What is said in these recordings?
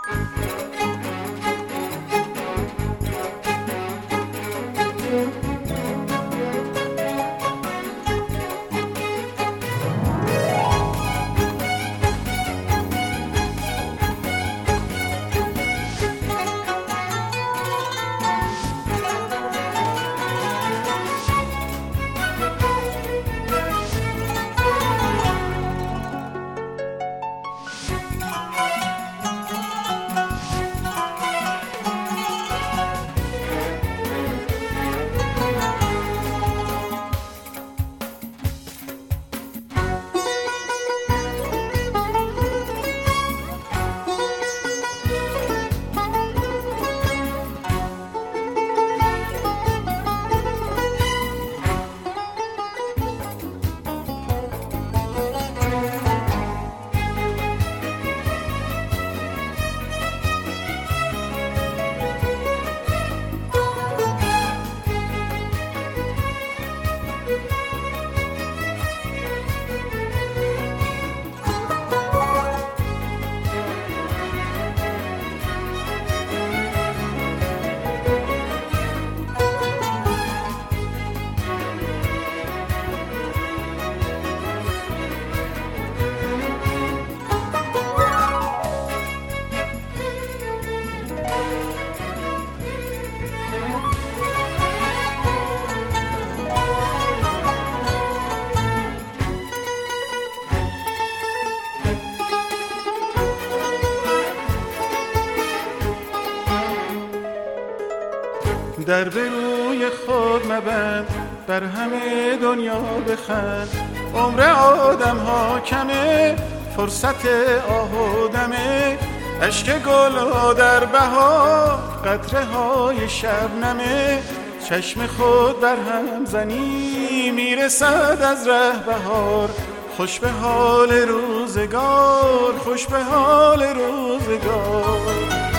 در به روی خود مبند، بر همه دنیا بخند. عمر آدم ها کمه، فرصت آهودمه. اشک گل ها در بهار، قطره های شبنمه. چشم خود بر هم زنی، میرسد از ره بهار. خوش به حال روزگار، خوش به حال روزگار.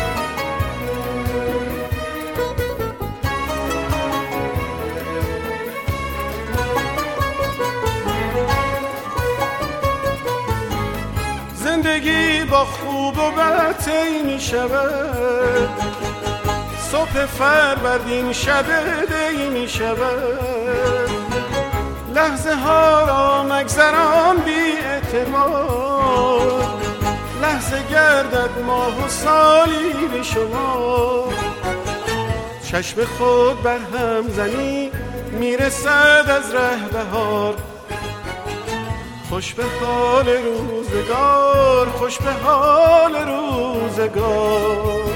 زندگی با خوب و بد طی می شود، صبح فروردین شب دی می شود. لحظه ها را مگذران بی اعتبار، لحظه گردد ماه و سالی به شما. چشم خود بر هم زنی، میرسد از ره بهار. خوش به حال روزگار، خوش به حال روزگار.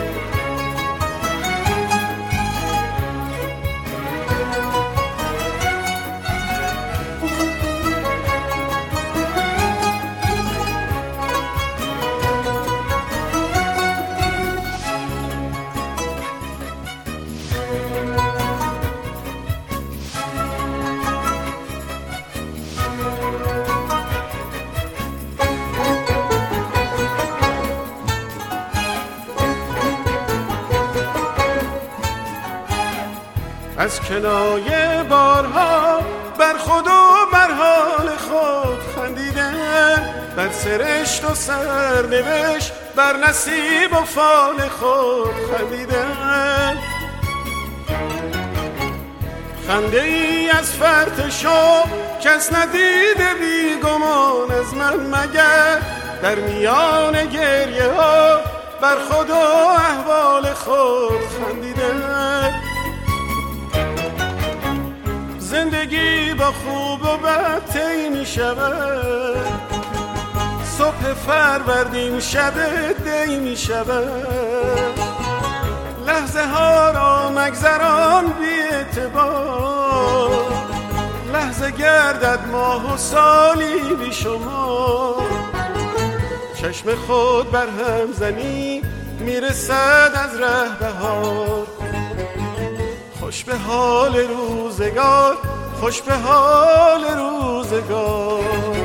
از کنایه بارها بر خود و بر حال خود خندیدن، بر سرشت و سرنوشت، بر نصیب و فال خود خندیدن. خنده ای از فرط شوق کس ندیده بی گمان از من مگر، در میان گریه ها بر خود و احوال خود خندیدن. زندگی با خوب و بد طی می شود، صبح فروردین شب دی می شود. لحظه ها را مگذران بی اعتبار، لحظه گردد ماه و سالی بی شما. چشم خود بر هم زنی، میرسد از ره بهار. خوش به حال روزگار، خوش به حال روزگار.